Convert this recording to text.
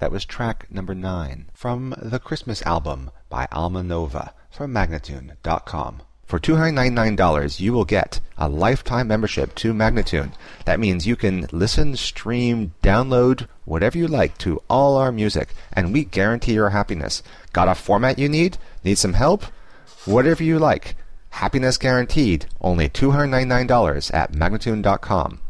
That was track number 9 from the Christmas album by Alma Nova from Magnatune.com. For $299, you will get a lifetime membership to Magnatune. That means you can listen, stream, download, whatever you like to all our music, and we guarantee your happiness. Got a format you need? Need some help? Whatever you like. Happiness guaranteed. Only $299 at Magnatune.com.